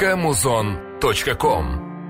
www.muzon.com.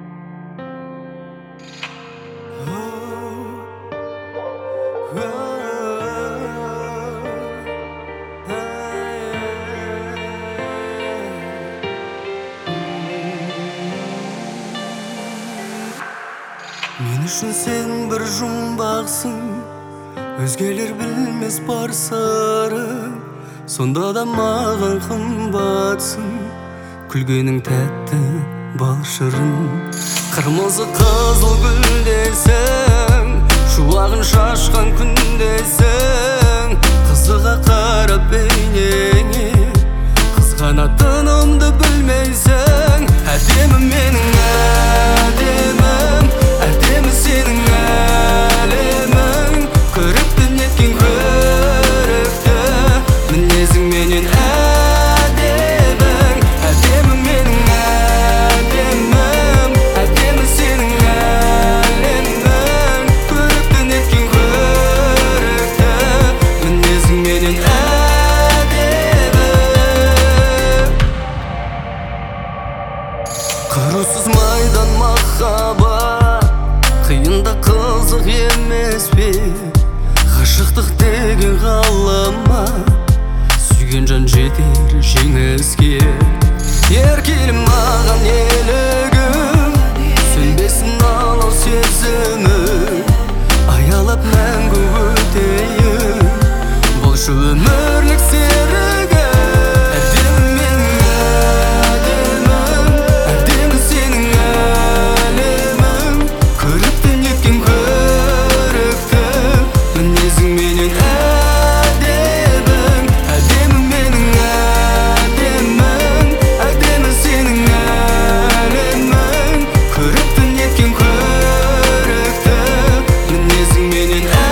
Мен үшін сен бір жұмбақсың, өзгелер білмес бар сырың. Сонда да маған қымбатсың, күлгенің тәтті бал шырын. Қырмызы қызыл гүлдесің, шуағын шашқан күндесің. Қызыға қарап бейнеңе, қызғанатынымды білмейсің. Әдемі менің әдемім, әдемі сенің әлемің. Көрікті неткен көрікті, мінезің менен әдемің. Әдемі менің әдемім, әдемі сенің әлемің. Көрікті неткен көрікті, мінезің менен әдемің. Қарусыз майдан махаббат, қиында қызық емес пе? Ғашықтық деген ғаламға, сүйген жан жетер жеңіске. Еркелім маған елігім, сөнбесін алау сезімім. Аялап мәңгі өтейін, болшы өмірлік серігім. Әдемі менің әдемім, әдемі сенің әлемің. Көрікті неткен көрікті, мінезің менен әдемің. Әдемі менің әдемің, әдемі сенің әлемің. Көрікті неткен көрікті, мінезің менен әдемің.